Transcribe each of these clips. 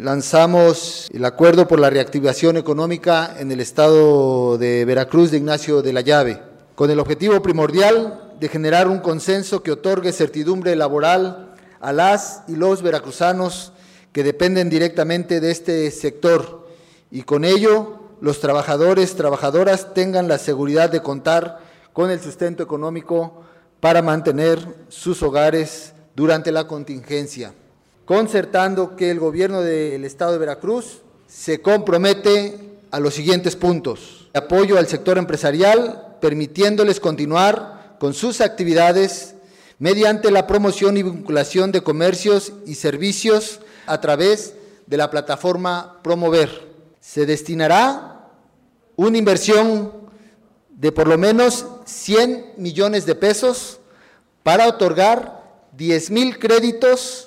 lanzamos el Acuerdo por la Reactivación Económica en el estado de Veracruz de Ignacio de la Llave, con el objetivo primordial de generar un consenso que otorgue certidumbre laboral a las y los veracruzanos que dependen directamente de este sector y con ello los trabajadores, trabajadoras tengan la seguridad de contar con el sustento económico para mantener sus hogares durante la contingencia, concertando que el gobierno del estado de Veracruz se compromete a los siguientes puntos: apoyo al sector empresarial, permitiéndoles continuar con sus actividades mediante la promoción y vinculación de comercios y servicios a través de la plataforma Promover. Se destinará una inversión de por lo menos 100 millones de pesos para otorgar 10,000 créditos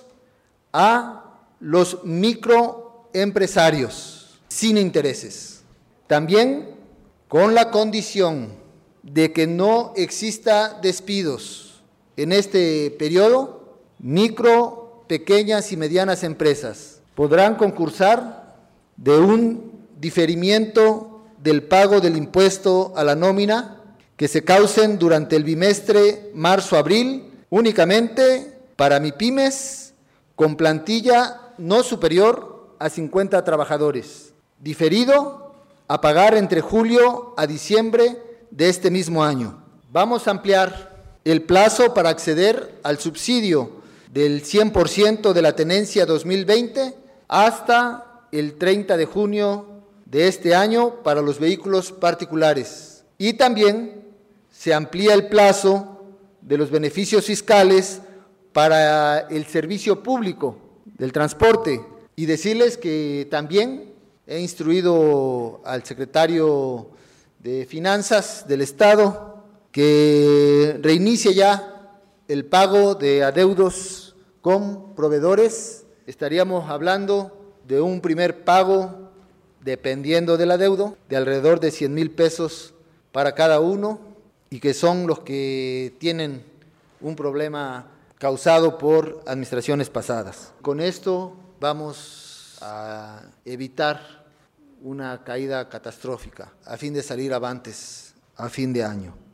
a los microempresarios sin intereses. También con la condición de que no exista despidos en este periodo, micro, pequeñas y medianas empresas podrán concursar de un diferimiento del pago del impuesto a la nómina que se causen durante el bimestre marzo-abril únicamente para MIPYMES con plantilla no superior a 50 trabajadores, diferido a pagar entre julio a diciembre de este mismo año. Vamos a ampliar el plazo para acceder al subsidio del 100% de la tenencia 2020 hasta el 30 de junio de este año para los vehículos particulares. Y también se amplía el plazo de los beneficios fiscales para el servicio público del transporte. Y decirles que también he instruido al secretario de Finanzas del Estado que reinicie ya el pago de adeudos con proveedores. Estaríamos hablando de un primer pago, dependiendo del adeudo, de alrededor de 100,000 pesos para cada uno y que son los que tienen un problema causado por administraciones pasadas. Con esto vamos a evitar una caída catastrófica a fin de salir avantes a fin de año.